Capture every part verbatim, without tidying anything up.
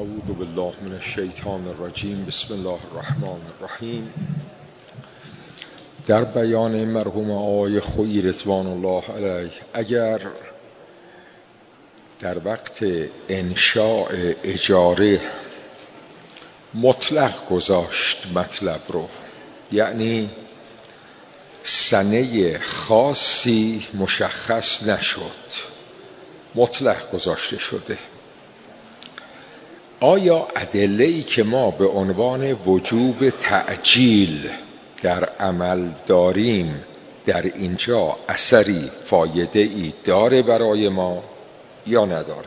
اعوذ بالله من الشیطان الرجیم. بسم الله الرحمن الرحیم. در بیان مرحوم آقای خویی رضوان الله علیه، اگر در وقت انشاء اجاره مطلق گذاشت مطلب رو، یعنی سنه خاصی مشخص نشد، مطلق گذاشته شده، آیا ادله‌ای که ما به عنوان وجوب تعجیل در عمل داریم در اینجا اثری، فایده‌ای داره برای ما یا نداره؟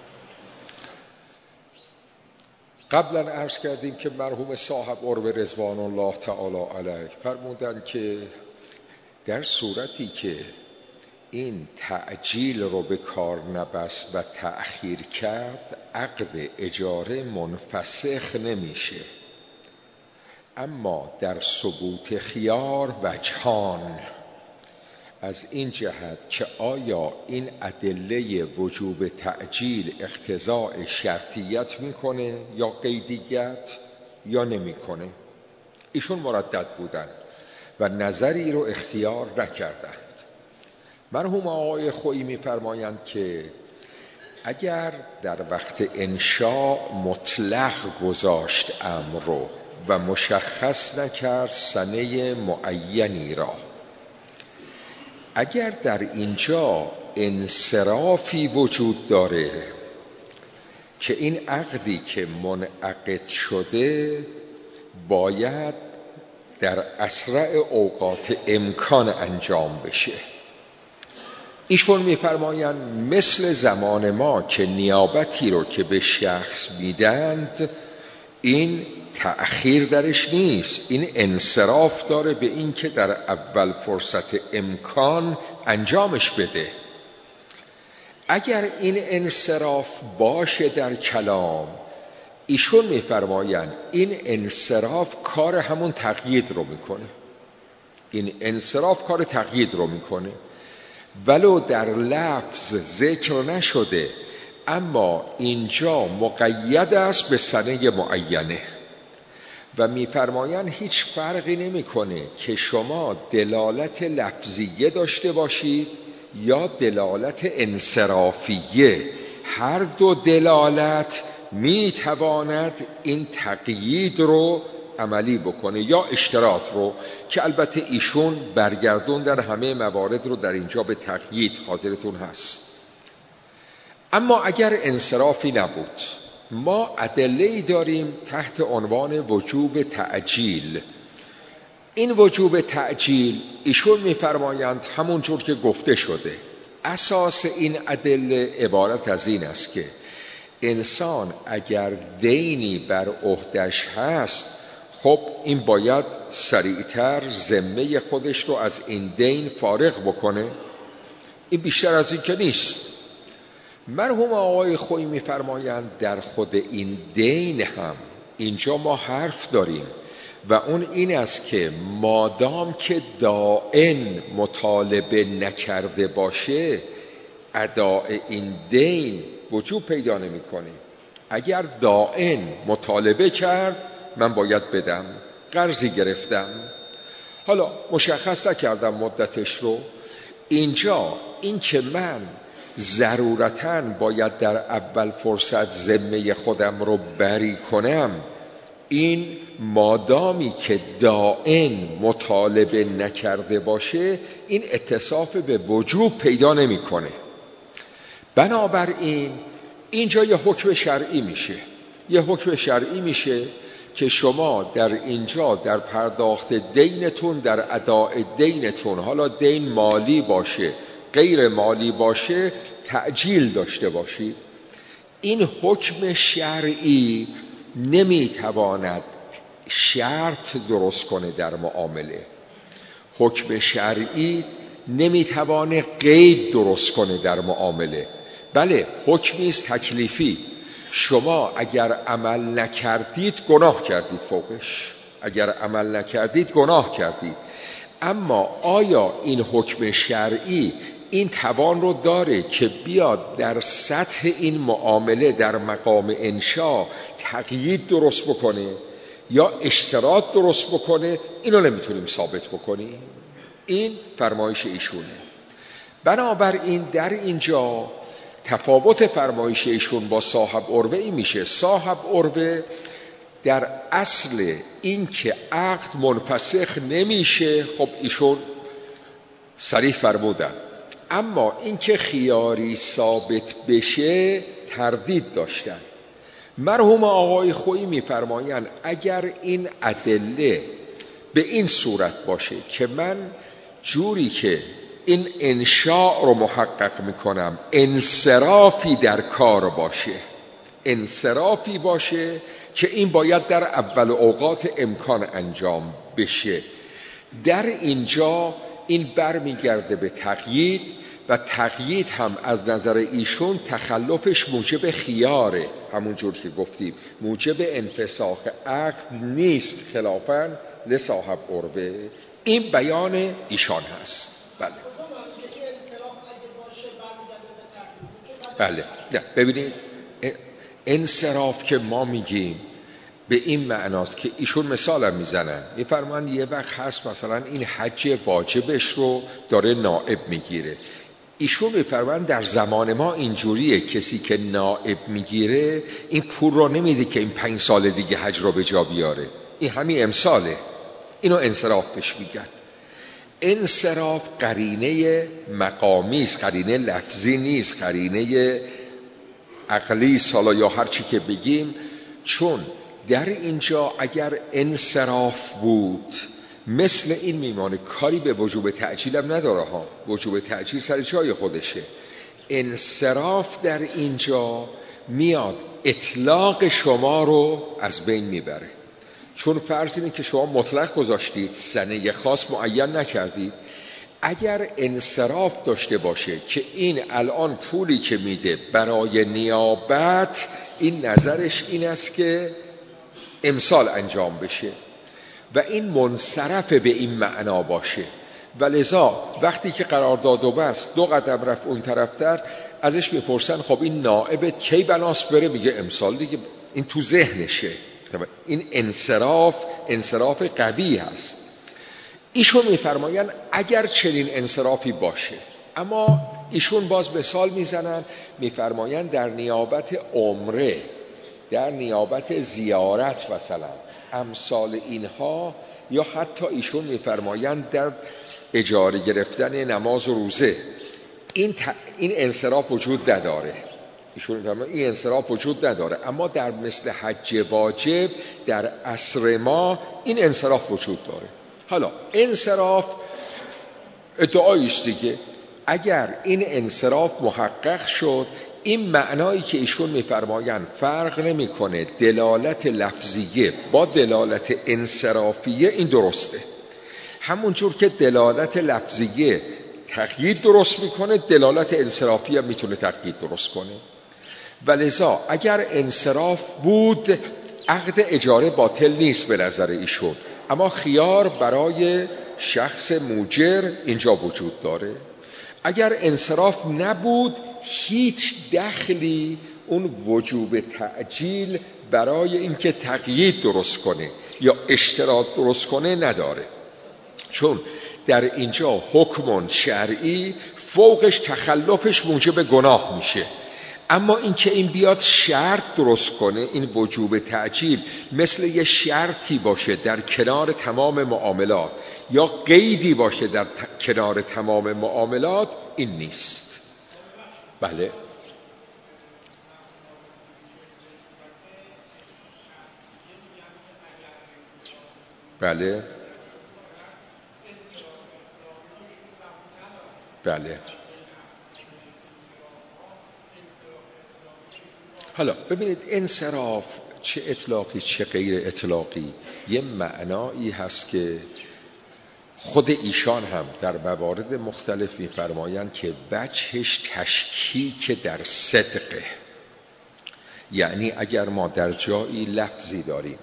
قبلا عرض کردیم که مرحوم صاحب قرب رضوان الله تعالی علیه فرمودند که در صورتی که این تعجیل رو به کار نبست و تأخیر کرد، عقد اجاره منفسخ نمیشه، اما در ثبوت خیار وجهان، از این جهت که آیا این ادله وجوب تعجیل اقتضاء شرطیت میکنه یا قیدیت یا نمیکنه. ایشون مردد بودن و نظری رو اختیار نکردند. مرحوم آقای خویی می‌فرمایند که اگر در وقت انشاء مطلق گذاشت امر رو و مشخص نکرد سنه معینی را، اگر در اینجا انصرافی وجود داره که این عقدی که منعقد شده باید در اسرع اوقات امکان انجام بشه، ایشون می‌فرمایند مثل زمان ما که نیابتی رو که به شخص میدند، این تأخیر درش نیست، این انصراف داره به این که در اول فرصت امکان انجامش بده. اگر این انصراف باشه در کلام، ایشون می‌فرمایند این انصراف کار همون تقیید رو میکنه، این انصراف کار تقیید رو میکنه، ولو در لفظ ذکر نشده، اما اینجا مقید است به سنه معینه و می‌فرمایند هیچ فرقی نمی‌کنه که شما دلالت لفظیه داشته باشید یا دلالت انصرافیه، هر دو دلالت میتواند این تقیید رو عملی بکنه یا اشتراط رو، که البته ایشون برگردون در همه موارد رو در اینجا به تقیید، خاطرتون هست. اما اگر انصرافی نبود، ما ادله‌ای داریم تحت عنوان وجوب تعجیل. این وجوب تعجیل ایشون می‌فرمایند همونجور که گفته شده، اساس این ادله عبارت از این است که انسان اگر دینی بر عهدش هست، خب این باید سریعتر ذمه خودش رو از این دین فارغ بکنه، این بیشتر از این که نیست. مرحوم آقای خویی می‌فرمایند در خود این دین هم اینجا ما حرف داریم و اون این است که مادام که دائن مطالبه نکرده باشه، اداء این دین وجوب پیدا نمی‌کنه. اگر دائن مطالبه کرد، من باید بدم، قرضی گرفتم، حالا مشخص نکردم مدتش رو، اینجا این که من ضرورتاً باید در اول فرصت ذمه خودم رو بری کنم، این مادامی که دائن مطالبه نکرده باشه، این اتصاف به وجوب پیدا نمی‌کنه. بنابراین اینجا یه حکم شرعی میشه، یه حکم شرعی میشه که شما در اینجا در پرداخت دینتون، در اداء دینتون، حالا دین مالی باشه غیر مالی باشه، تعجیل داشته باشید. این حکم شرعی نمیتواند شرط درست کنه در معامله، حکم شرعی نمیتوانه قید درست کنه در معامله. بله، حکمی است تکلیفی، شما اگر عمل نکردید گناه کردید فوقش، اگر عمل نکردید گناه کردید، اما آیا این حکم شرعی این توان رو داره که بیاد در سطح این معامله در مقام انشا تقیید درست بکنه یا اشتراط درست بکنه، اینو نمیتونیم ثابت بکنیم. این فرمایش ایشونه. بنابراین در اینجا تفاوت فرمایش ایشون با صاحب عروه این میشه: صاحب عروه در اصل این که عقد منفسخ نمیشه، خب ایشون صریح فرمودن، اما این که خیاری ثابت بشه تردید داشتن. مرحوم آقای خویی میفرمایند اگر این ادله به این صورت باشه که من جوری که این انشاء رو محقق میکنم انصرافی در کار باشه، انصرافی باشه که این باید در اول اوقات امکان انجام بشه، در اینجا این برمیگرده به تقیید و تقیید هم از نظر ایشون تخلفش موجب خیاره، همون جور که گفتیم موجب انفساخ عقد نیست خلافاً لصاحب عروه. این بیان ایشان هست. بله بله. نه ببینید، انصراف که ما میگیم به این معناست که ایشون مثال هم میزنن، میفرمان یه وقت هست مثلا این حج واجبش رو داره نائب میگیره، ایشون میفرمان در زمان ما اینجوریه، کسی که نائب میگیره این پول رو نمیده که این پنج سال دیگه حج رو به جا بیاره، این همین امساله. اینو انصراف بهش میگن. انصراف قرینه مقامی است، قرینه لفظی نیست، قرینه عقلی سالا یا هر چی که بگیم. چون در اینجا اگر انصراف بود مثل این میمانه، کاری به وجوب تعجیل هم نداره ها، وجوب تعجیل سر جای خودشه. انصراف در اینجا میاد اطلاق شما رو از بین میبره. چون فرض اینه که شما مطلق گذاشتید، سنه خاص معین نکردید. اگر انصراف داشته باشه که این الان پولی که میده برای نیابت، این نظرش این است که امسال انجام بشه و این منصرف به این معنا باشه، و لذا وقتی که قرارداد و بست دو قدم رفت اون طرفتر، ازش میپرسن خب این نائبت کی بناس بره؟ میگه امسال دیگه. این تو ذهنشه. این انصراف انصراف قوی هست. ایشون میفرماین اگر چنین انصرافی باشه، اما ایشون باز مثال میزنن، میفرماین در نیابت عمره، در نیابت زیارت مثلا، امثال اینها، یا حتی ایشون میفرماین در اجاره گرفتن نماز و روزه، این, ت... این انصراف وجود نداره. ایشون میفرماین این انصراف وجود نداره، اما در مثل حج واجب در عصر ما این انصراف وجود داره. حالا انصراف ادعایی است دیگه. اگر این انصراف محقق شد، این معنایی که ایشون میفرمایند فرق نمیکنه دلالت لفظیه با دلالت انصرافیه، این درسته. همونجور که دلالت لفظیه تقیید درست میکنه، دلالت انصرافیه میتونه تقیید درست کنه. ولذا اگر انصراف بود، عقد اجاره باطل نیست به نظر ایشون، اما خیار برای شخص موجر اینجا وجود داره. اگر انصراف نبود، هیچ دخلی اون وجوب تعجیل برای اینکه تقیید درست کنه یا اشتراط درست کنه نداره. چون در اینجا حکم شرعی فوقش تخلفش موجب گناه میشه. اما این که این بیاد شرط درست کنه، این وجوب تعجیل مثل یه شرطی باشه در کنار تمام معاملات یا قیدی باشه در ت... کنار تمام معاملات، این نیست. بله بله بله. حالا ببینید، انصراف چه اطلاقی چه غیر اطلاقی یه معنایی هست که خود ایشان هم در موارد مختلف می‌فرمایند که وجهش تشکیک در صدقه. یعنی اگر ما در جایی لفظی داریم،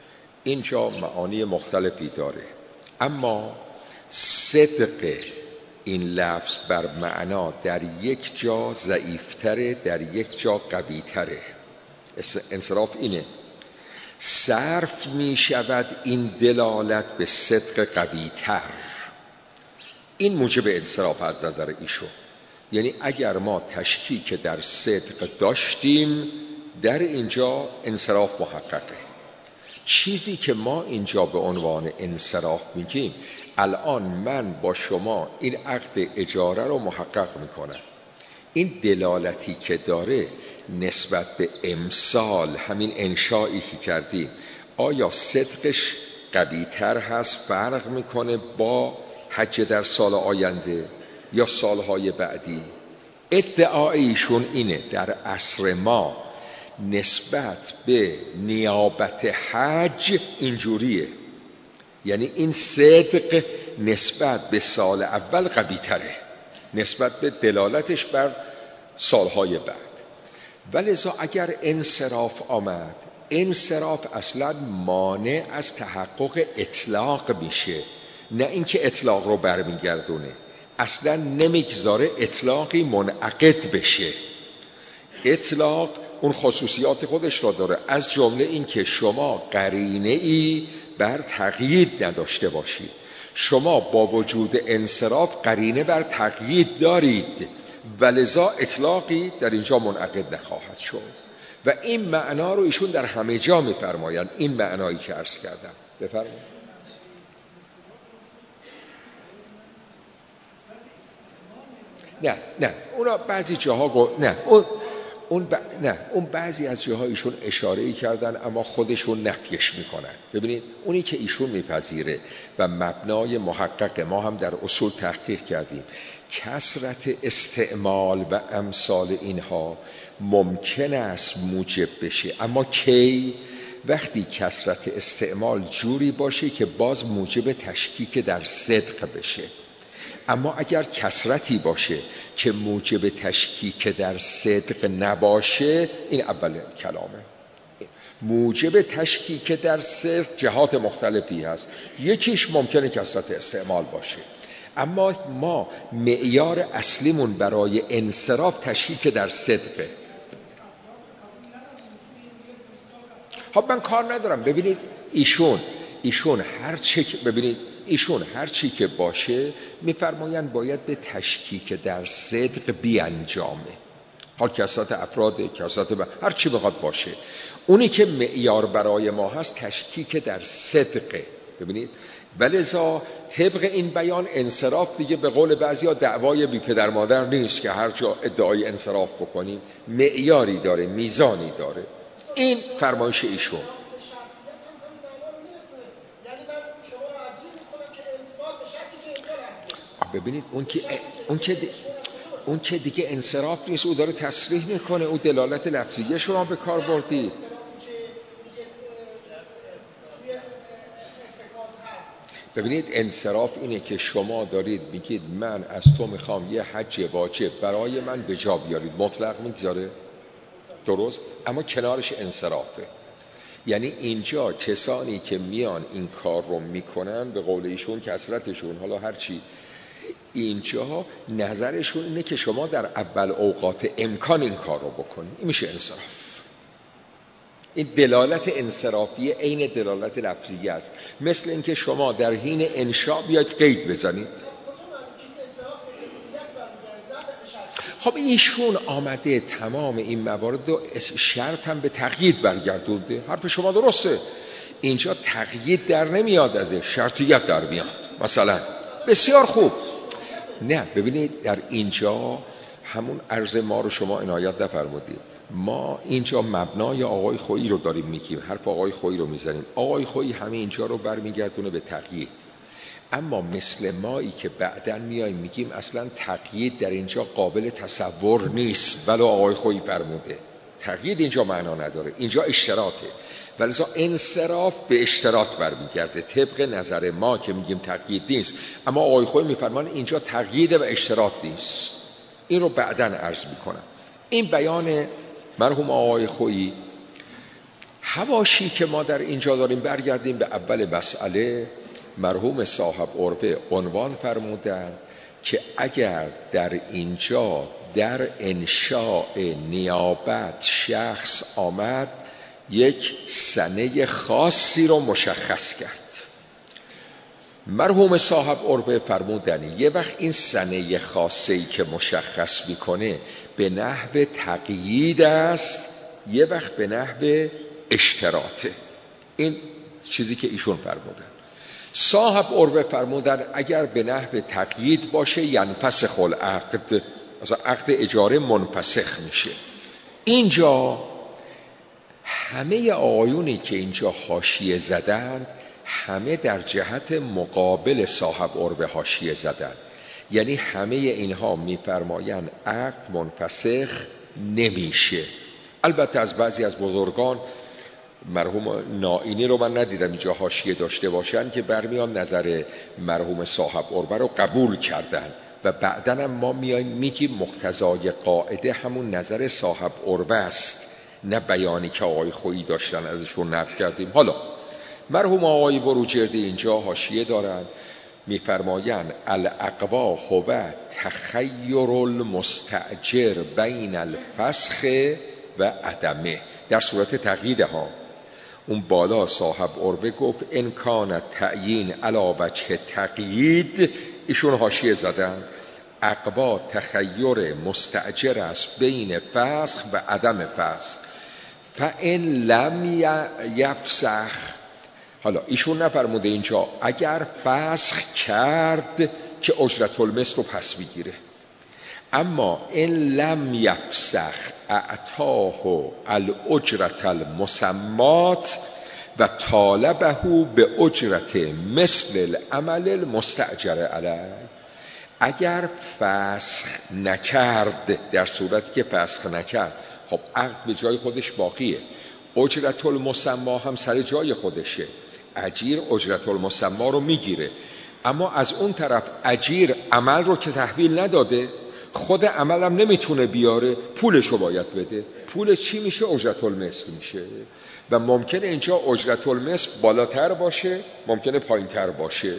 اینجا معانی مختلفی داره، اما صدق این لفظ بر معنا در یک جا ضعیفتره، در یک جا قویتره. انصراف اینه، صرف می شود این دلالت به صدق قویتر. این موجب انصراف از نظر ایشون. یعنی اگر ما تشکیک در صدق داشتیم، در اینجا انصراف محققه. چیزی که ما اینجا به عنوان انصراف میگیم، الان من با شما این عقد اجاره رو محقق میکنم، این دلالتی که داره نسبت به امسال، همین انشایی که کردیم، آیا صدقش قوی‌تر هست، فرق میکنه با حج در سال آینده یا سالهای بعدی؟ ادعایشون اینه در عصر ما نسبت به نیابت حج اینجوریه، یعنی این صدق نسبت به سال اول قوی‌تره نسبت به دلالتش بر سالهای بعد. ولذا اگر انصراف آمد، انصراف اصلا مانع از تحقق اطلاق میشه، نه اینکه اطلاق رو برمیگردونه، اصلا نمیگذاره اطلاقی منعقد بشه. اطلاق اون خصوصیات خودش را داره، از جمله این که شما قرینه ای بر تقیید نداشته باشید. شما با وجود انصراف قرینه بر تقیید دارید، ولذا اطلاقی در اینجا منعقد نخواهد شد. و این معنا رو ایشون در همه جا می‌فرمایند، این معنایی که عرض کردم. بفرمایید. نه نه اونا بعضی جاها گو... نه اون اون ب... نه اون بعضی از جاها ایشون اشاره‌ای کردن اما خودشون نفیش میکنن. ببینید اونی که ایشون میپذیره و مبنای محقق ما هم در اصول تحقیق کردیم، کثرت استعمال و امثال اینها ممکن است موجب بشه، اما کی؟ وقتی کثرت استعمال جوری باشه که باز موجب تشکیک در صدق بشه. اما اگر کثرتی باشه که موجب تشکیک در صدق نباشه، این اول کلامه. موجب تشکیک در صدق جهات مختلفی هست، یکیش ممکنه کثرت استعمال باشه، اما ما معیار اصلیمون برای انصراف تشکیک در صدقه. خب من کار ندارم. ببینید ایشون ایشون هر چه ببینید ایشون هر چی که باشه میفرمایند باید به تشکیک در صدق بیانجامه. حال کثرت افراد، کثرت ب... هر چی بخواد باشه، اونی که معیار برای ما هست تشکیک در صدقه. ببینید ولذا طبق این بیان انصراف دیگه به قول بعضیا دعوای بی پدر مادر نیست که هر جا ادعای انصراف بکنیم، معیاری داره، میزانی داره. این فرمایش ایشون. ببینید اون که اون که اون که دیگه انصراف نیست، او داره تصریح میکنه، او دلالت لفظیه شما به کار بردید. ببینید انصراف اینه که شما دارید میگید من از تو میخوام یه حج واجب برای من به جا بیارید، مطلق میگذاره، درست، اما کنارش انصرافه. یعنی اینجا کسانی که میان این کار رو میکنن، به قول ایشون کثرتشون، حالا هرچی، اینجا نظرشون اینه که شما در اول اوقات امکان این کار رو بکنید. این میشه انصراف. این دلالت انصرافی عین دلالت لفظی است، مثل اینکه شما در حین انشاء بیاید قید بزنید. خب ایشون آمده تمام این موارد رو شرط هم به تقیید برگردونده. حرف شما درسته، اینجا تقیید در نمیاد، ازش شرطیت در میاد. مثلا بسیار خوب. نه ببینید در اینجا همون عرض ما رو شما عنایت نفرمودید. ما اینجا مبنای آقای خویی رو داریم میگیم، حرف آقای خویی رو میزنیم. آقای خویی همه اینجا رو برمیگردونه به تقیید. اما مثل مایی که بعداً میایم میگیم اصلا تقیید در اینجا قابل تصور نیست، ولو آقای خویی فرموده تقیید اینجا معنا نداره، اینجا اشتراطه. ولذا انصراف به اشتراط برمیگرده طبق نظر ما که میگیم تقیید نیست، اما آقای خویی میفرمان اینجا تقیید و اشتراط نیست. این رو بعداً عرض میکنم. این بیان مرحوم آقای خویی. حواشی که ما در اینجا داریم، برگردیم به اول مسئله. مرحوم صاحب عربه عنوان فرمودند که اگر در اینجا در انشاء نیابت شخص آمد یک سنه خاصی رو مشخص کرد. مرحوم صاحب عربه فرمودن یه وقت این سنه خاصی که مشخص میکنه به نحو تقیید است، یه وقت به نحو اشتراطه. این چیزی که ایشون فرمودن. صاحب عربه فرمودن اگر به نحو تقیید باشه ینفسخ العقد، مثلا عقد اجاره منفسخ میشه. اینجا همه آیونی که اینجا حاشیه زدن همه در جهت مقابل صاحب عربه حاشیه زدن، یعنی همه اینها میفرمایند عقد منفسخ نمیشه. البته از بعضی از بزرگان، مرحوم نائینی رو من ندیدم اینجا حاشیه داشته باشن، که برمیان نظر مرحوم صاحب عربه رو قبول کردن و بعداً هم ما میایم میگیم مقتضای قاعده همون نظر صاحب عربه است، نه بیانی که آقای خویی داشتن ازشون نقل کردیم. حالا مرحوم آقای بروجردی اینجا حاشیه دارن، میفرمایند الاقوا هو تخیر المستأجر بین الفسخ و عدمه. در صورت تقیید ها اون بالا صاحب عربه گفت ان کان تعیین علی وجه تقیید، ایشون حاشیه زدن اقوا تخیر مستأجر است بین فسخ و عدم فسخ فان لم یفسخ. حالا ایشون نفرموده اینجا اگر فسخ کرد که اجرت المثل رو پس بگیره، اما ان لم یفسخ اعطاه الاجرت المسمات و طالبه به اجرت مثل العمل المستأجر علیه. اگر فسخ نکرد، در صورتی که فسخ نکرد، خب عقد به جای خودش باقیه، اجرت المسما هم سر جای خودشه، اجیر اجرت المسما رو میگیره، اما از اون طرف اجیر عمل رو که تحویل نداده، خود عمل هم نمیتونه بیاره، پولش رو باید بده. پولش چی میشه؟ اجرت المثل میشه. و ممکنه اینجا اجرت المثل بالاتر باشه، ممکنه پایینتر باشه.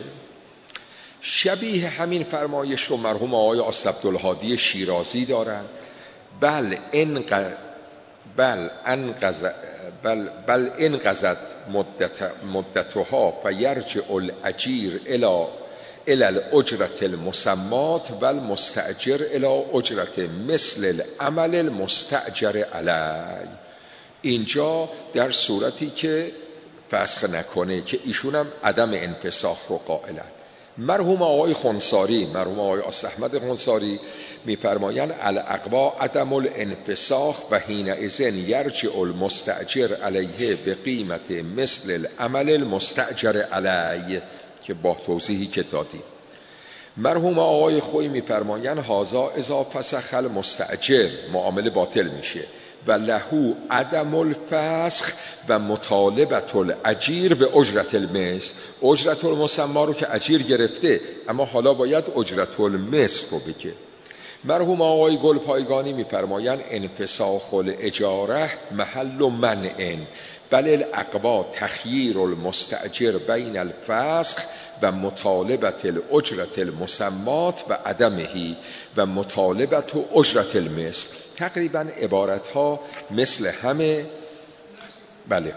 شبیه همین فرمایش رو مرحوم آقای عبدالهادی شیرازی دارن. بل انق بل انقض بل بل انقضت مدت مدتها فیرجع الاجیر الی الی الاجرت المسمات و المستأجر الی اجرت مثل العمل المستأجر علی. اینجا در صورتی که فسخ نکنه، که ایشون هم عدم انفساخ رو قائلن. مرحوم آقای خنساری، مرحوم آقای احمد خنساری میفرمایند الاقوا عدم الانفساخ و حینئذ یرجع المستأجر علیه به قیمت مثل العمل المستأجر علیه، که با توضیحی که دادیم. مرحوم آقای خویی میفرمایند هازا اذا فسخ المستأجر، معامله باطل میشه، و لهو عدم الفسخ و مطالبت الاجیر به اجرت المثل. اجرت المسما رو که اجیر گرفته، اما حالا باید اجرت المثل رو بگه. مرحوم آقای گلپایگانی میفرمایند انفساخ الاجاره محل منع، بل الاقوا تخییر المستأجر بین الفسخ و مطالبت الاجرت المسمات و عدمهی و مطالبت اجرت المثل. تقریبا عبارت ها مثل همه. بله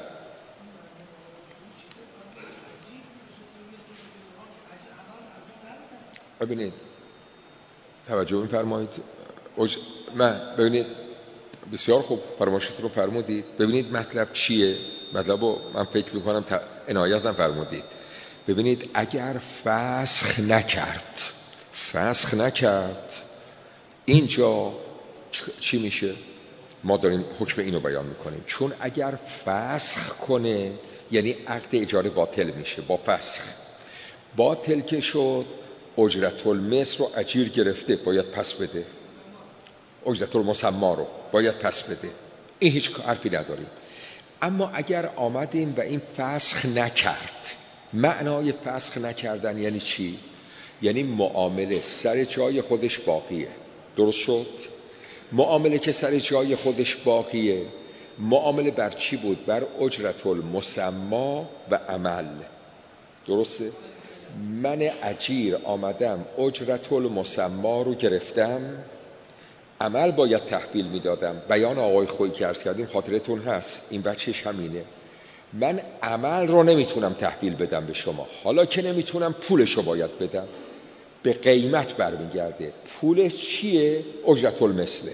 ببینید، توجه می‌فرمایید. اج... نه ببینید، بسیار خوب فرمایشتون رو فرمودید. ببینید مطلب چیه؟ مطلب رو من فکر میکنم تا عنایت هم فرمودید. ببینید اگر فسخ نکرد فسخ نکرد اینجا چی میشه؟ ما داریم حکم اینو بیان میکنیم. چون اگر فسخ کنه یعنی عقد اجاره باطل میشه. با فسخ باطل که شد، اجرت المثل رو اجیر گرفته، باید پس بده. اجرت المسما رو باید پس بده. این هیچ حرفی نداریم. اما اگر آمدیم و این فسخ نکرد، معنای فسخ نکردن یعنی چی؟ یعنی معامله سر جای خودش باقیه. درست شد؟ معامله که سر جای خودش باقیه، معامله بر چی بود؟ بر اجرت المسما و عمل. درسته؟ من اجیر آمدم اجرت المسما رو گرفتم، عمل باید تحویل میدادم. بیان آقای خویی که عرض کردیم خاطرتون هست، این بچهش همینه. من عمل رو نمیتونم تحویل بدم به شما، حالا که نمیتونم پولش رو باید بدم. به قیمت برمیگرده. پولش چیه؟ اجرت المثله.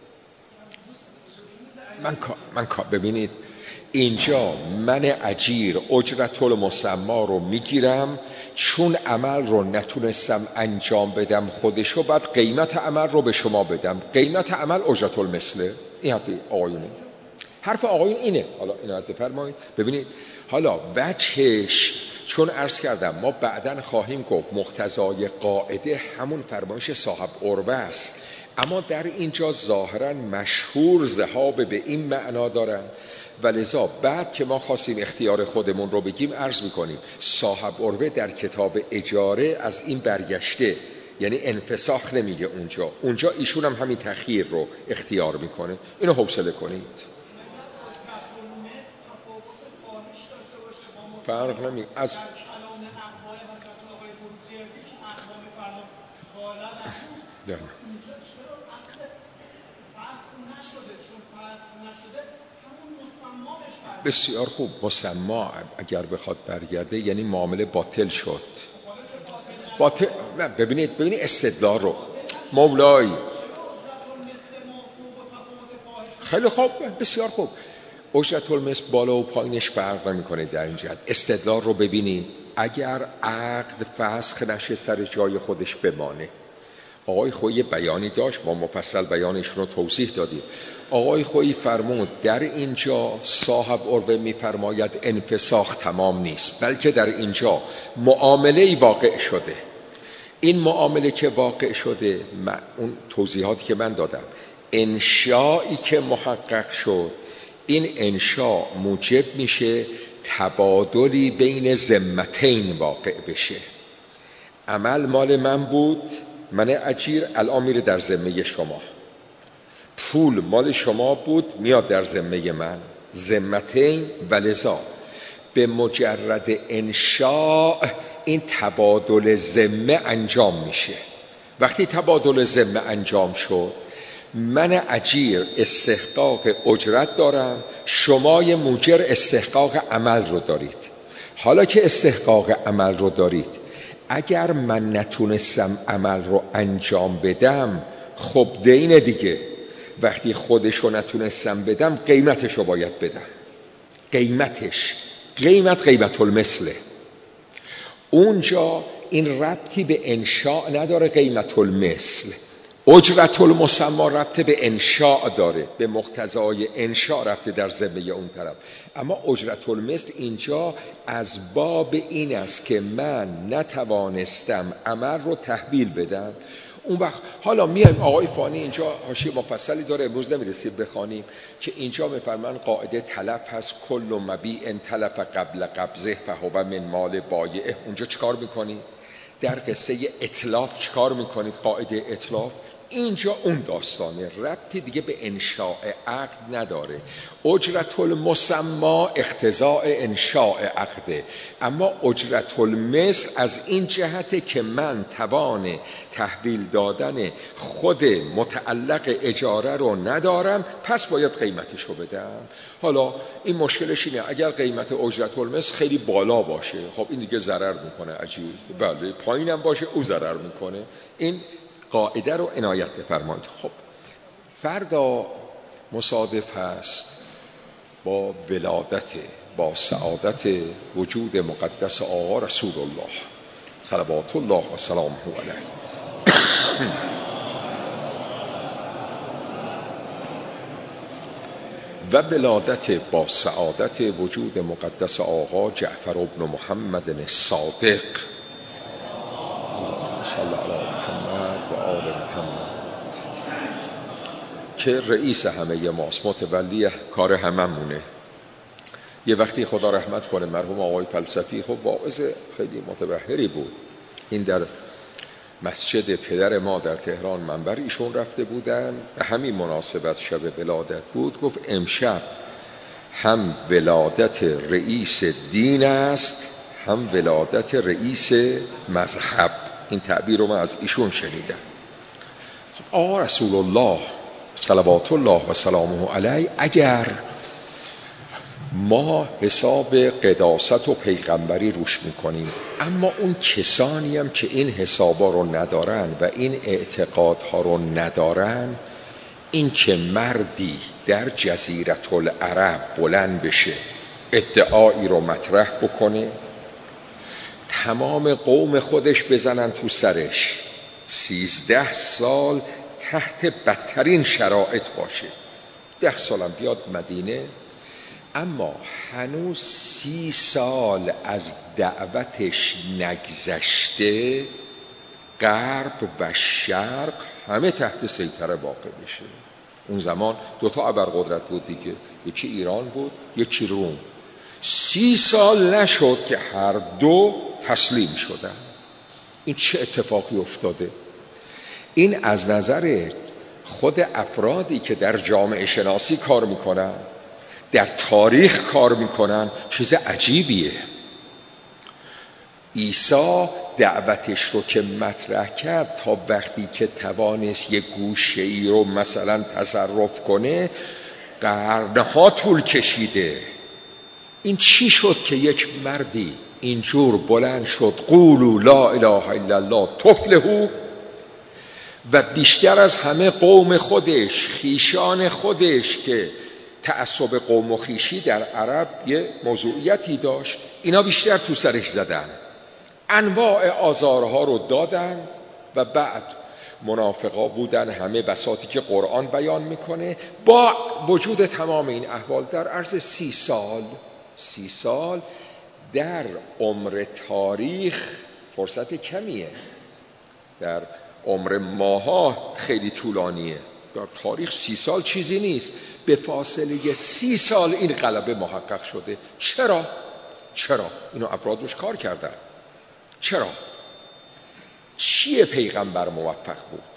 من من ببینید اینجا من اجیر اجرت المسما رو میگیرم، چون عمل رو نتونستم انجام بدم خودشو، بعد قیمت عمل رو به شما بدم. قیمت عمل اجرت المثله. این حرف آقایونه، حرف آقایون اینه. حالا اینو رد فرمایید. ببینید حالا وجهش، چون عرض کردم ما بعداً خواهیم گفت مقتضای قاعده همون فرمایش صاحب عربه است، اما در اینجا ظاهراً مشهور ذهاب به این معنا دارن و لذا بعد که ما خواستیم اختیار خودمون رو بگیم عرض میکنیم صاحب عربه در کتاب اجاره از این برگشته، یعنی انفساخ نمیگه اونجا. اونجا ایشون هم همین تخییر رو اختیار میکنه. اینو حوصله کنید. فرق نمی از بسیار خوب. مسما اگر بخواد برگرده یعنی معامله باطل شد. باطل. ببینید ببینید استدلال رو مولای. خیلی خوب، بسیار خوب. اجرت المثل بالا و پایینش فرق نمیکنه در این جهت. استدلال رو ببینید. اگر عقد فسخ نشه سر جای خودش بمانه. آقای خویی بیانی داشت، ما مفصل بیانشون رو توضیح دادیم. آقای خویی فرمود در اینجا صاحب عربه میفرماید انفساخ تمام نیست، بلکه در اینجا معامله‌ای واقع شده. این معامله که واقع شده، اون توضیحاتی که من دادم، انشایی که محقق شد، این انشاء موجب میشه تبادلی بین ذمتین واقع بشه. عمل مال من بود، من اجیر، الان میره در ذمه شما. پول مال شما بود، میاد در ذمه من. ذمتین و لذا به مجرد انشاء این تبادل ذمه انجام میشه. وقتی تبادل ذمه انجام شد، من اجیر استحقاق اجرت دارم، شمای مؤجر استحقاق عمل رو دارید. حالا که استحقاق عمل رو دارید، اگر من نتونستم عمل رو انجام بدم، خب دین دیگه. وقتی خودش رو نتونستم بدم، قیمتش رو باید بدم. قیمتش قیمت قیمت المثله. اونجا این ربطی به انشاء نداره. قیمت المثل اجرت المسما ربط به انشاء داره، به مقتضای انشاء ربط در ذمه اون طرف. اما اجرت المثل اینجا از باب این است که من نتوانستم عمل رو تحویل بدم. اون وقت حالا میایم آقای فانی اینجا حاشیه مفصلی داره، امروز نمیرسیم بخوانیم، که اینجا میفرمان قاعده تلف هست، کل مبیع تلف قبل قبضه فهو من مال بایعه. اونجا چیکار میکنی؟ در قصه اتلاف چیکار میکنید؟ قاعده اتلاف اینجا اون داستانه، ربطی دیگه به انشاء عقد نداره. اجرت المسما اقتضاء انشاء عقده، اما اجرت المثل از این جهته که من توان تحویل دادن خود متعلق اجاره رو ندارم، پس باید قیمتش رو بدم. حالا این مشکلش اینه اگر قیمت اجرت المثل خیلی بالا باشه، خب این دیگه ضرر میکنه اجیر. بله پایینم باشه او ضرر میکنه. این قاعده رو عنایت بفرمایید. خب فردا مصادف هست با ولادت، با سعادت وجود مقدس آقا رسول الله صلوات الله و سلامه علیه. و ولادت با سعادت وجود مقدس آقا جعفر ابن محمد الصادق صلی علی محمد و آل محمد که رئیس همه ماست، متولی کار هممونه. یه وقتی خدا رحمت کنه مرحوم آقای فلسفی، خب واعظ خیلی متبحری بود. این در مسجد پدر ما در تهران منبر ایشون رفته بودن، به همین مناسبت شب ولادت بود. گفت امشب هم ولادت رئیس دین است، هم ولادت رئیس مذهب. این تعبیر رو من از ایشون شنیدم. خب آقا رسول الله صلوات الله و سلامه علیه اگر ما حساب قداست و پیغمبری روش میکنیم، اما اون کسانی هم که این حسابا رو ندارن و این اعتقادها رو ندارن، این که مردی در جزیره العرب بلند بشه ادعایی رو مطرح بکنه، تمام قوم خودش بزنن تو سرش، سیزده سال تحت بدترین شرایط باشه، ده سالم بیاد مدینه، اما هنوز سی سال از دعوتش نگذشته، غرب و شرق همه تحت سیطره واقع بشه. اون زمان دوتا ابرقدرت بود دیگه، یکی ایران بود یکی روم. سی سال نشد که هر دو تسلیم شدن. این چه اتفاقی افتاده؟ این از نظر خود افرادی که در جامعه شناسی کار میکنن، در تاریخ کار میکنن، چیز عجیبیه. عیسی دعوتش رو که مطرح کرد، تا وقتی که توانست یک گوشه‌ای رو مثلا تصرف کنه، قرنها طول کشیده. این چی شد که یک مردی اینجور بلند شد قولوا لا اله الا الله تفلحوا، و بیشتر از همه قوم خودش، خیشان خودش که تعصب قوم و خیشی در عرب یه موضوعیتی داشت، اینا بیشتر تو سرش زدن، انواع آزارها رو دادن، و بعد منافقا بودن همه بساطی که قرآن بیان میکنه. با وجود تمام این احوال در عرض سی سال سی سال در عمر تاریخ فرصت کمیه، در عمر ماها خیلی طولانیه، در تاریخ سی سال چیزی نیست. به فاصله سی سال این غلبه محقق شده. چرا؟ چرا؟ اینو افراد روش کار کردن. چرا؟ چیه پیغمبر موفق بود؟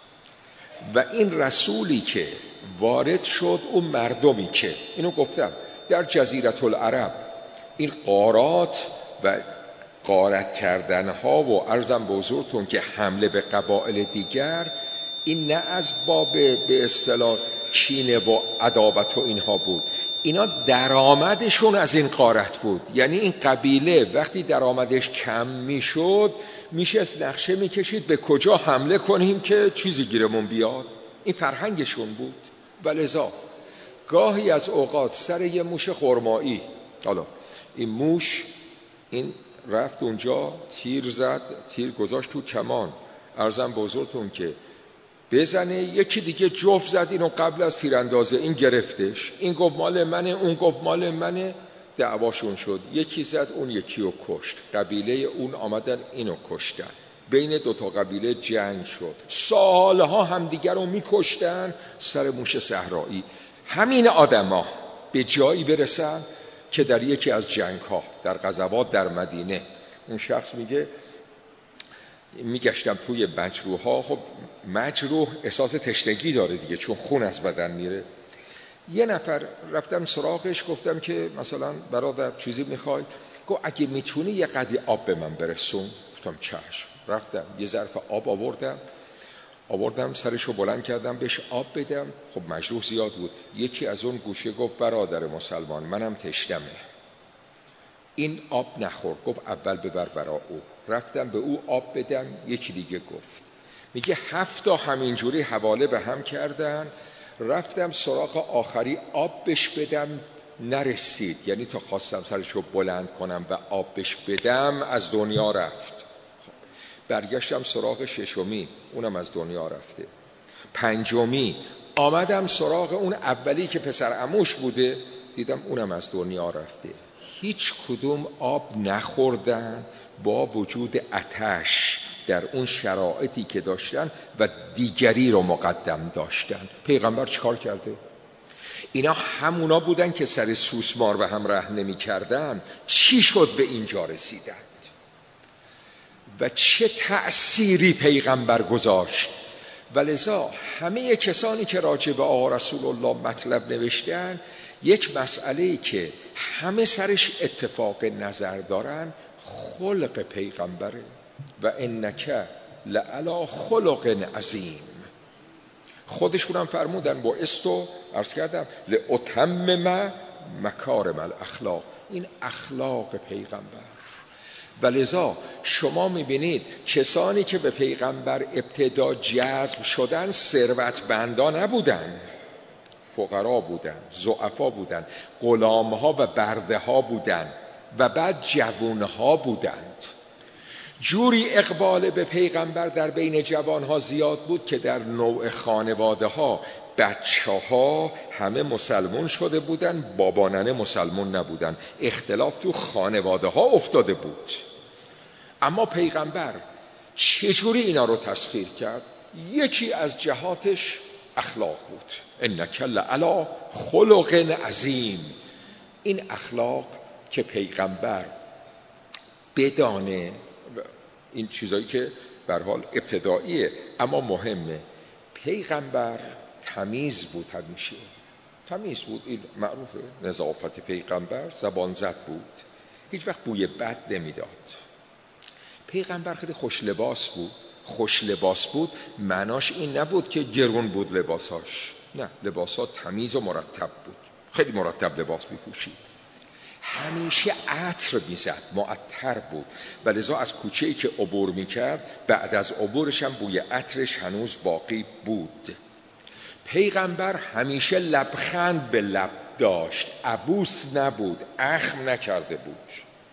و این رسولی که وارد شد، اون مردمی که اینو گفتم در جزیره العرب این غارات و غارت کردن ها و عرضم به حضورتون که حمله به قبایل دیگر، این نه از باب به اصطلاح کینه و عداوت و اینها بود، اینا درآمدشون از این غارت بود. یعنی این قبیله وقتی درآمدش کم میشد، میشه از نقشه میکشید به کجا حمله کنیم که چیزی گیرمون بیاد. این فرهنگشون بود. ولذا گاهی از اوقات سر یه موش خرمایی، حالا این موش این رفت اونجا تیر زد، تیر گذاشت تو کمان، عرضم بزرگتون که بزنه، یکی دیگه جفت زد اینو قبل از تیراندازه، این گرفتش، این گفت مال منه، اون گفت مال منه، دعواشون شد، یکی زد اون یکی رو کشت، قبیله اون آمدن اینو کشتن، بین دوتا قبیله جنگ شد، سالها همدیگر رو میکشتن سر موش صحرایی. همین آدما به جایی برسن که در یکی از جنگ ها در غزوات در مدینه، اون شخص میگه میگشتم توی مجروح ها، خب مجروح احساس تشنگی داره دیگه چون خون از بدن میره، یه نفر رفتم سراغش، گفتم که مثلا برادر چیزی میخوای؟ گفت اگه میتونی یه قدری آب به من برسون. گفتم چشم. رفتم یه ظرف آب آوردم آوردم سرشو بلند کردم بهش آب بدم. خب مجروح زیاد بود. یکی از اون گوشه گفت برادر مسلمان منم تشنمه، این آب نخور. گفت اول ببر برا او. رفتم به او آب بدم، یکی دیگه گفت، میگه هفتا همینجوری حواله به هم کردن. رفتم سراغ آخری آب بش بدم، نرسید، یعنی تا خواستم سرشو بلند کنم و آب بش بدم از دنیا رفت. برگشتم سراغ ششمی، اونم از دنیا رفته. پنجمی آمدم سراغ اون اولی که پسر عموش بوده، دیدم اونم از دنیا رفته. هیچ کدوم آب نخوردن با وجود آتش در اون شرایطی که داشتن و دیگری رو مقدم داشتن. پیغمبر چیکار کرده؟ اینا همونا بودن که سر سوسمار به هم رحم نمی کردن. چی شد به اینجا رسیدند و چه تأثیری پیغمبر گذاشت؟ ولذا همه کسانی که راجع به آقا رسول الله مطلب نوشتن، یک مسئله‌ای که همه سرش اتفاق نظر دارن، خلق پیغمبره و انک لعلی خلق عظیم. خودشون هم فرمودن با استو عرض کردم لاتمم مکارم الاخلاق، این اخلاق پیغمبر. ولذا شما میبینید کسانی که به پیغمبر ابتدا جذب شدن ثروتمندا نبودن، فقرا بودن، ضعفا بودن، غلامها و برده ها بودن و بعد جوانها بودند. جوری اقبال به پیغمبر در بین جوانها زیاد بود که در نوع خانواده ها بچه ها همه مسلمون شده بودن، باباننه مسلمون نبودن. اختلاف تو خانواده ها افتاده بود. اما پیغمبر چجوری اینا رو تسخیر کرد؟ یکی از جهاتش اخلاق بود. انک لعلی خلق عظیم. این اخلاق که پیغمبر بدانه، این چیزایی که به هر حال ابتداییه اما مهمه. پیغمبر تمیز بود، همیشه تمیز بود، این معروفه. نظافت پیغمبر زبان زد بود، هیچ وقت بوی بد نمیداد. پیغمبر خیلی خوش لباس بود. خوش لباس بود معناش این نبود که گرون بود لباساش، نه، لباسا تمیز و مرتب بود، خیلی مرتب لباس می‌پوشید. همیشه عطر میزد، معطر بود و لذا از کوچه‌ای که عبور میکرد بعد از عبورش هم بوی عطرش هنوز باقی بود. پیغمبر همیشه لبخند به لب داشت، عبوس نبود، اخم نکرده بود.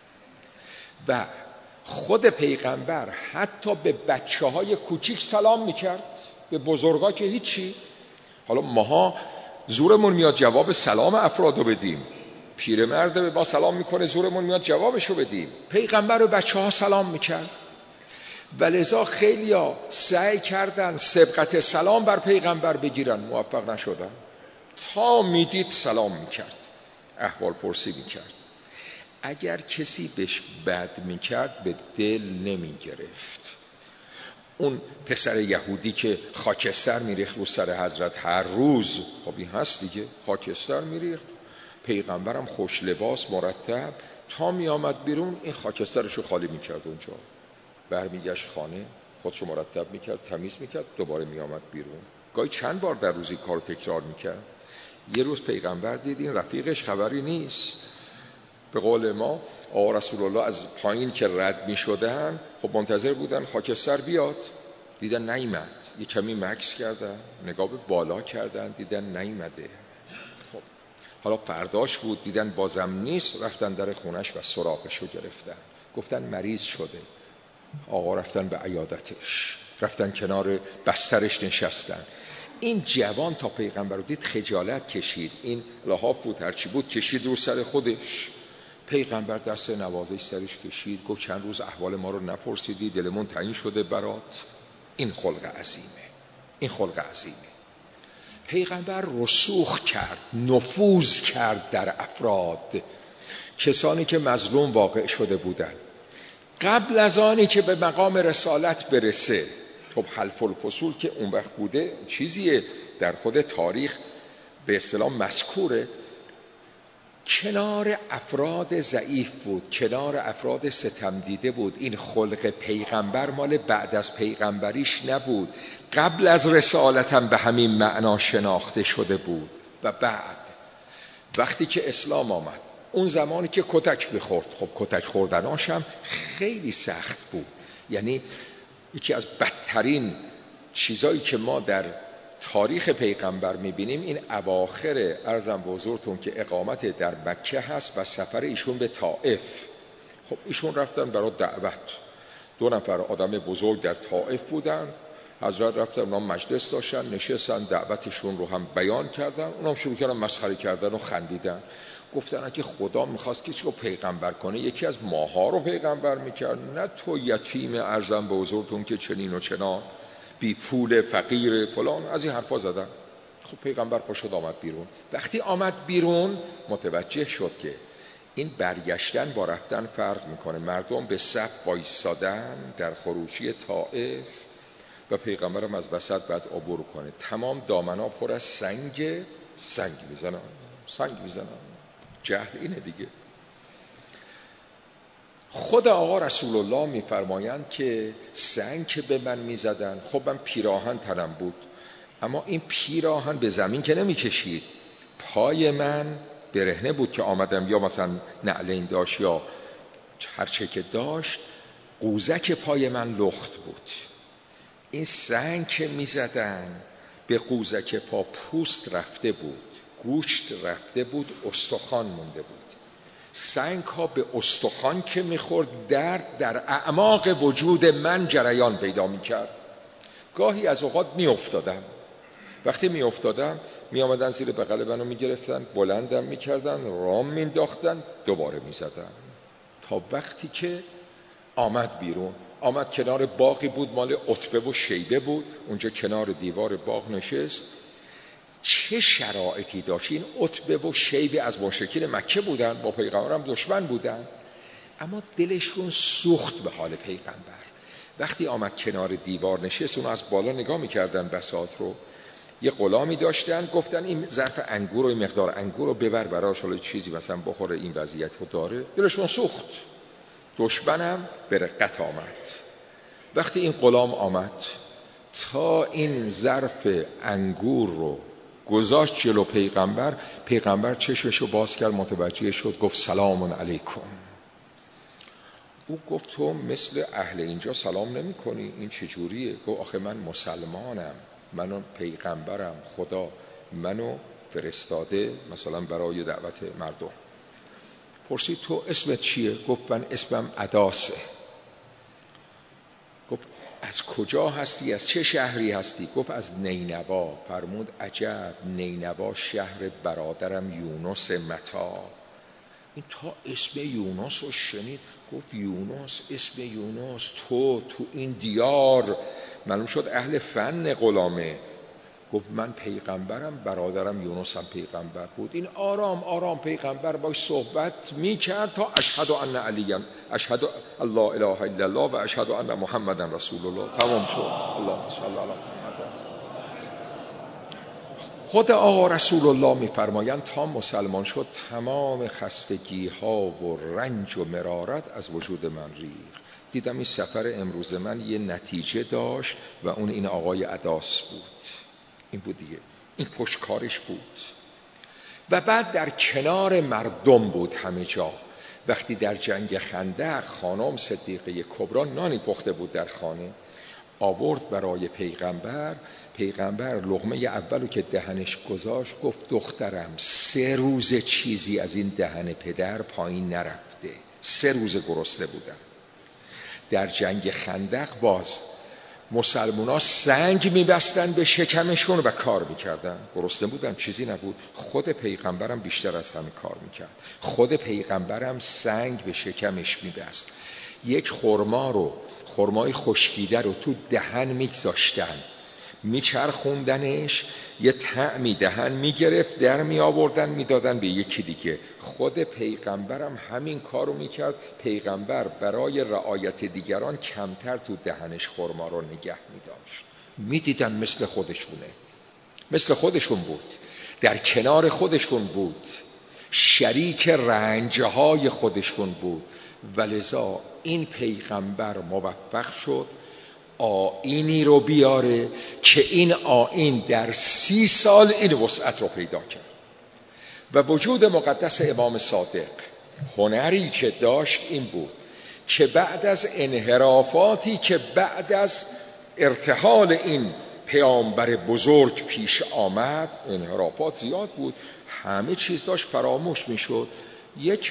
و خود پیغمبر حتی به بچه های کوچیک سلام میکرد، به بزرگا که هیچی. حالا ماها زورمون میاد جواب سلام افرادو بدیم، پیرمرد به ما سلام میکنه زورمون میاد جوابشو بدیم. پیغمبر و بچه ها سلام میکرد و لذا خیلی ها سعی کردن سبقت سلام بر پیغمبر بگیرن، موفق نشدن. تا میدید سلام میکرد، احوال پرسی میکرد. اگر کسی بهش بد میکرد به دل نمیگرفت. اون پسر یهودی که خاکستر میریخت رو سر حضرت هر روز، خب این هست دیگه، خاکستر میریخت. پیغمبرم خوش لباس مرتب، تا می آمد بیرون این خاکسترشو خالی میکرد اونجا، برمیگشت خانه خودشو مرتب میکرد، تمیز میکرد، دوباره می آمد بیرون. گاهی چند بار در روزی کارو تکرار میکرد. یه روز پیغمبر دید این رفیقش خبری نیست. به قول ما آقا رسول الله از پایین که رد میشدن خب منتظر بودن خاکستر بیاد، دیدن نیامد. یه کمی مکث کردن، نگاه به بالا کردن، دیدن نیامده. خب حالا فرداش بود، دیدن بازم نیست، رفتن در خونش و سراغشو گرفتن. گفتن مریض شده. آقا رفتن به عیادتش، رفتن کنار بسترش نشستن. این جوان تا پیغمبر رو دید خجالت کشید، این لحاف بود هرچی بود کشید رو سر خودش. پیغمبر دست نوازش سرش کشید، گفت چند روز احوال ما رو نپرسیدی، دلمون تنگ شده برات. این خلق عظیمه، این خلق عظیمه. پیغمبر رسوخ کرد، نفوذ کرد در افراد. کسانی که مظلوم واقع شده بودن قبل از آنی که به مقام رسالت برسه، خب حلف الفصول که اون وقت بوده چیزیه در خود تاریخ به اصطلاح مذکوره، کنار افراد ضعیف بود، کنار افراد ستم دیده بود. این خلق پیغمبر مال بعد از پیغمبریش نبود، قبل از رسالتم به همین معنا شناخته شده بود. و بعد وقتی که اسلام آمد، اون زمانی که کتک بخورد، خب کتک خوردناش هم خیلی سخت بود. یعنی یکی از بدترین چیزایی که ما در تاریخ پیغمبر میبینیم این اواخر عرضم به حضورتون که اقامت در مکه هست و سفر ایشون به طائف. خب ایشون رفتن برای دعوت، دو نفر آدم بزرگ در طائف بودن، حضرت رفتن اونا مجلس داشتن، نشستن، دعوتشون رو هم بیان کردن، اونا هم شروع کردن مسخره کردن و خندیدن. گفتن اگه خدا میخواست کسی رو پیغمبر کنه یکی از ماها رو پیغمبر میکرد، نه تو یتیم عرضم به حضورتون که چنین و چنان، بی پول، فقیر، فلان، از این حرفا زدن. خب پیغمبر پا شد آمد بیرون. وقتی آمد بیرون متوجه شد که این برگشتن با رفتن فرق میکنه. مردم به صف وایسادن در خروجی طائف و پیغمبرم از وسط بعد عبور کنه. تمام دامنا پر از سنگ، سنگ میزنن، سنگ میزنن. جهل اینه دیگه. خود آقا رسول الله میفرمایند که سنگ که به من میزدن، خب من پیراهن تنم بود، اما این پیراهن به زمین که نمیکشید، پای من برهنه بود که آمدم، یا مثلا نعلین داشت یا هرچه که داشت، قوزک پای من لخت بود. این سنگ که میزدن به قوزک پا پوست رفته بود، گوشت رفته بود، استخوان مونده بود. سنگ ها به استخوان که میخورد درد در اعماق وجود من جریان پیدا میکرد. گاهی از اوقات میافتادم، وقتی میافتادم میآمدن زیر بغل منو میگرفتن، بلندم میکردن، رام مینداختن، دوباره میزدن، تا وقتی که آمد بیرون. آمد کنار باغی بود مال عتبه و شیبه بود، اونجا کنار دیوار باغ نشست. چه شرایطی داشت؟ این عتبه و شیبه از مشرکین مکه بودن، با پیغمبرم دشمن بودن، اما دلشون سوخت به حال پیغمبر. وقتی آمد کنار دیوار نشست، اون از بالا نگاه میکردن بساط رو. یه غلامی داشتن، گفتن این ظرف انگور و این مقدار انگور رو ببر براش، حالا چیزی مثلا بخوره، این وضعیت رو داره. دلشون سوخت. دشمنم به رقت آمد. وقتی این غلام آمد تا این ظرف انگور رو گذاشت جلو پیغمبر، پیغمبر چشمشو باز کرد، متوجه شد، گفت سلام علیکم. او گفت تو مثل اهل اینجا سلام نمی کنی، این چجوریه؟ گفت آخه من مسلمانم، منو پیغمبرم، خدا منو فرستاده مثلا برای دعوت مردم. پرسید تو اسمت چیه؟ گفت من اسمم عداسه. گفت از کجا هستی؟ از چه شهری هستی؟ گفت از نینوا. فرمود عجب، نینوا شهر برادرم یونس متا. این تا اسم یونس رو شنید گفت یونس، اسم یونس، تو تو این دیار. معلوم شد اهل فن غلامه. گفت من پیغمبرم، برادرم یونس هم پیغمبر بود. این آرام آرام پیغمبر باش صحبت میکرد تا اشهد ان علیًا، اشهد الله اله الا الله و اشهد ان محمدن رسول الله. تمام شد. اللهم صل علی محمد. خود آقا رسول الله میفرمایند تا مسلمان شد تمام خستگی ها و رنج و مرارت از وجود من ریخت. دیدم این سفر امروز من یه نتیجه داشت و اون این آقای عداس بود. این بود دیگه، این پشتکارش بود. و بعد در کنار مردم بود همه جا. وقتی در جنگ خندق خانم صدیقه کبری نانی پخته بود در خانه، آورد برای پیغمبر. پیغمبر لقمه اولو که دهنش گذاشت گفت دخترم سه روز چیزی از این دهن پدر پایین نرفته، سه روز گرسنه بودم. در جنگ خندق باز مسلمونا سنگ میبستن به شکمشون و کار میکردن، گرسنه بودن، چیزی نبود. خود پیغمبرم بیشتر از همه کار میکرد. خود پیغمبرم سنگ به شکمش میبست. یک خرما رو، خرمای خشکیده رو تو دهن میگذاشتن، میچرخوندنش، یه طعمی دهن میگرفت، در میآوردن میدادن به یکی دیگه. خود پیغمبرم همین کارو میکرد. پیغمبر برای رعایت دیگران کمتر تو دهنش خرما رو نگه میداشت. میدیدن مثل خودشونه، مثل خودشون بود، در کنار خودشون بود، شریک رنجهای خودشون بود. ولذا این پیغمبر موفق شد آیینی رو بیاره که این آیین در سی سال این وسعت رو پیدا کرد. و وجود مقدس امام صادق هنری که داشت این بود که بعد از انحرافاتی که بعد از ارتحال این پیامبر بزرگ پیش آمد، انحرافات زیاد بود، همه چیز داشت فراموش میشد. یک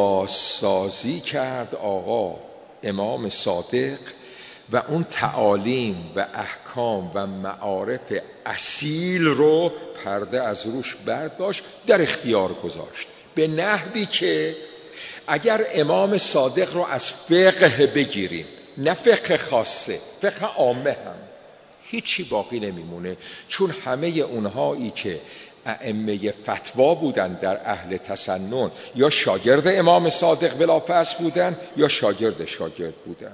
بازسازی کرد آقا امام صادق و اون تعالیم و احکام و معارف اصیل رو پرده از روش برداشت، در اختیار گذاشت، به نحوی که اگر امام صادق رو از فقه بگیریم، نه فقه خاصه، فقه عامه هم، هیچی باقی نمیمونه. چون همه اونهایی که ائمه فتوا بودن در اهل تسنن یا شاگرد امام صادق بلافاصله بودن یا شاگرد شاگرد بودن.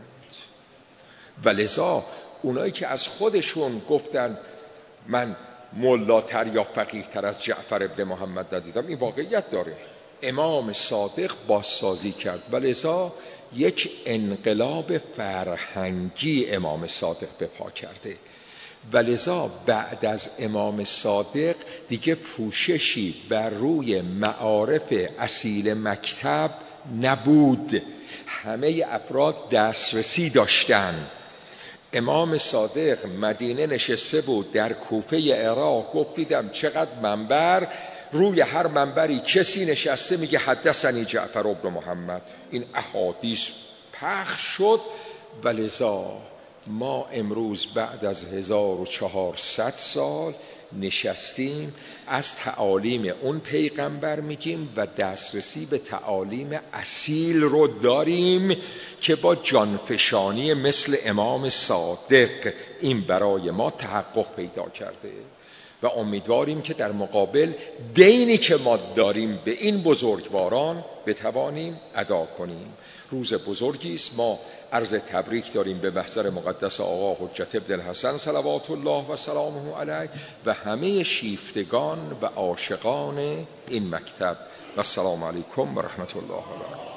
ولذا اونایی که از خودشون گفتن من ملاتر یا فقیه تر از جعفر ابن محمد ندیدم، این واقعیت داره. امام صادق بازسازی کرد و لذا یک انقلاب فرهنگی امام صادق به پا کرده و لذا بعد از امام صادق دیگه پوششی بر روی معارف اصیل مکتب نبود، همه افراد دسترسی داشتن. امام صادق مدینه نشسته بود، در کوفه عراق گفت دیدم چقدر منبر، روی هر منبری کسی نشسته میگه حدثنی جعفر بن محمد، این احادیث پخش شد و لذا ما امروز بعد از هزار و چهارصد سال نشستیم از تعالیم اون پیغمبر میگیم و دسترسی به تعالیم اصیل رو داریم که با جانفشانی مثل امام صادق این برای ما تحقق پیدا کرده و امیدواریم که در مقابل دینی که ما داریم به این بزرگواران بتوانیم ادا کنیم. روز بزرگی است، ما عرض تبریک داریم به محضر مقدس آقا حجت ابن الحسن صلوات الله و سلامه علیه و همه شیفتگان و عاشقان این مکتب و السلام علیکم و رحمت الله و برکاته.